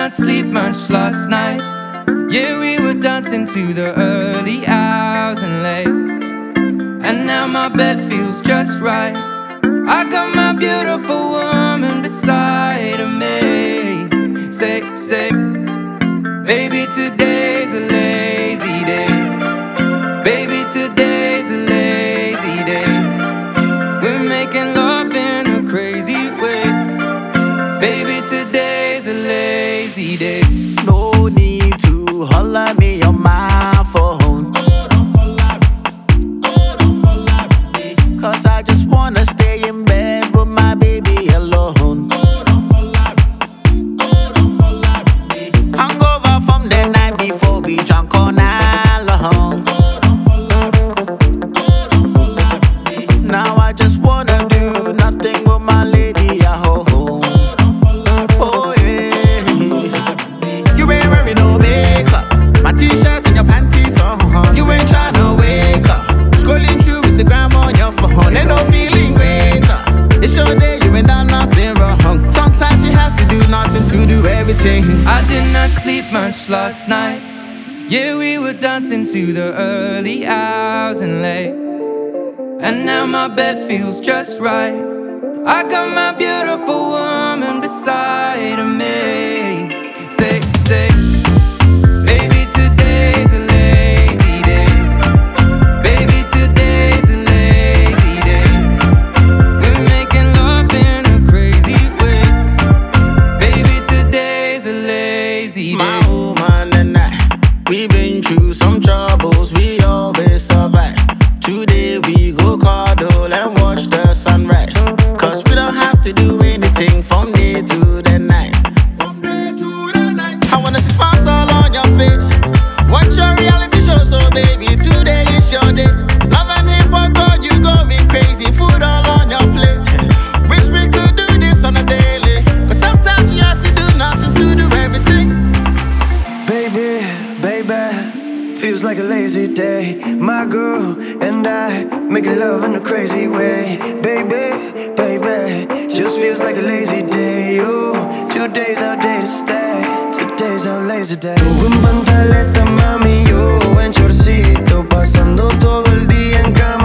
not sleep much last night. Yeah, we were dancing to the early hours and late, and now my bed feels just right. I got my beautiful woman beside of me. Say, baby, today's a lazy day. Baby, today's a lazy day. We're making love in a crazy way. Baby, today's a lazy day. No need to holler me on my phone, cause I just wanna stay in bed with my baby alone. Hangover from the night before, we drunk all night long. Now I just wanna do nothing with my lady at home. Oh yeah. You ain't wearing no makeup, my t-shirt and your panties on. You ain't tryna wake up, scrolling through Instagram on your phone. Ain't no feeling greater. It's your day, you ain't done nothing wrong. Sometimes you have to do nothing to do everything. I did not sleep much last night. Yeah, we were dancing to the early hours and late, and now my bed feels just right. I got my beautiful woman beside of me. Say, baby, today's a lazy day. Baby, today's a lazy day. We're making love in a crazy way. Baby, today's a lazy day. My woman and I, we've been through some troubles, we always survive. Today we go cuddle and watch the sunrise, cause we don't have to do anything from day to the night. I wanna see smiles all on your face. Watch your reality show, so baby, today is your day. Love and hip hop, God, you going crazy. Food all on your plate. Wish we could do this on a daily, but sometimes you have to do nothing to do everything. Baby, feels like a lazy day. My girl and I making love in a crazy way. Baby, just feels like a lazy day. Oh, today's our day to stay. Today's our lazy day. Tú en pantaleta, mami, yo en chorcito, pasando todo el día en cama.